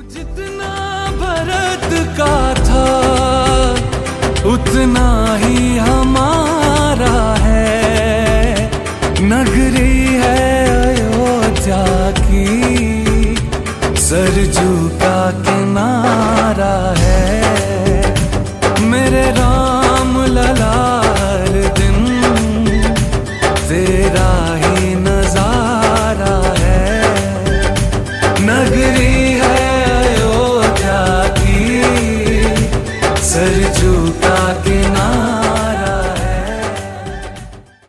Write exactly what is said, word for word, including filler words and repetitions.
जितना भरत का था उतना ही हमारा है। नगरी है अयोध्या की, सरजू का किनारा है। मेरे राम ललार दिन तेरा ही नजारा है। नगरी